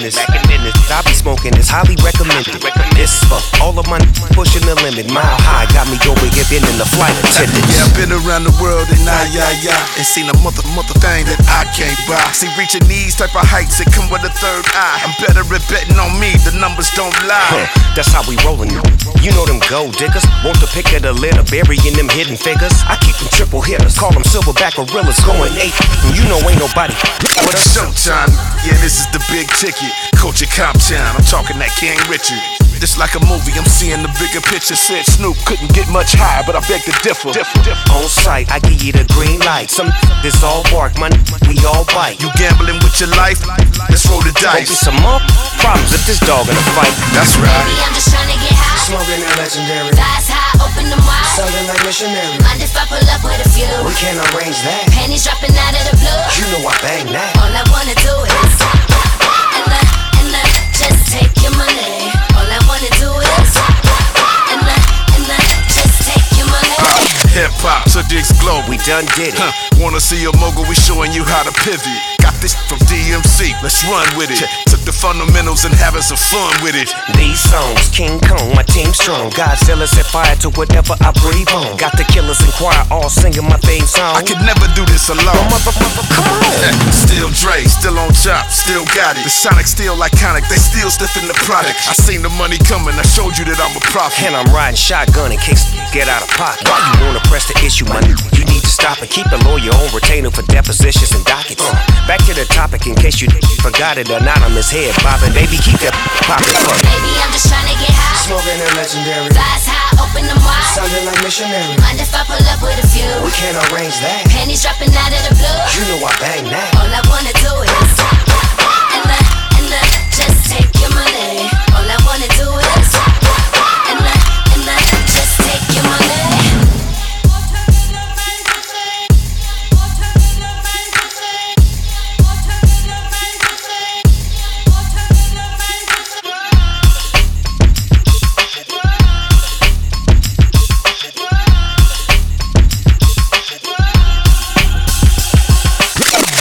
business. I be smoking, it's highly recommended. This is for all of my pushing the limit. Mile high got me over here in the flight attendant. Yeah, I've been around the world and and seen a mother thing that I can't buy. See, reaching these type of heights, it come with a third eye. I'm better at betting on me, the numbers don't lie. That's how we rollin'. You know them gold diggers, want the pick of the litter, burying them hidden figures. I keep them triple hitters, call them silverback gorillas, going 8. And you know ain't nobody with us. Showtime, yeah, this is the big ticket. Culture Comptown, I'm talking that King Richard. This like a movie, I'm seeing the bigger picture. Said Snoop couldn't get much higher, but I beg to differ. On sight, I give you the green light. Some this all bark, money, we all bite. You gambling with your life? Let's roll the dice. Be some more problems if this dog in a fight. That's right. Baby, I'm just trying to get high. Smoking that legendary. Thighs high, open them wide. Sounding like missionary. Mind if I pull up with a few? We can't arrange that. Panties dropping out of the blue. You know I bang that. All I wanna do is and just take your money. All I wanna do is and just take your money. Hip hop to the globe. We done did it. Wanna see a mogul? We showing you how to pivot. Got this from DMC. Let's run with it. Took the fundamentals and having some fun with it. These songs, King Kong, my team strong. Godzilla set fire to whatever I breathe on. Got the killers in choir all singing my theme song. I could never do this alone. Come on. Still Dre, still on top, still got it. The Sonic still iconic, they still stiffin' the product. I seen the money coming, I showed you that I'm a prophet. And I'm riding shotgun in case get out of pocket. Why you wanna press the issue, man? You need to stop and keep a lawyer on retainer for depositions and dockets. Back to the topic in case you forgot it. Anonymous head bobbing, baby, keep that poppin'. Baby, I'm just trying to get high. Smoking that legendary. Thighs high, open them wide. Sounding like missionary. Mind if I pull up with a few? We can't arrange that. Panties dropping out of the blue. You know I bang that.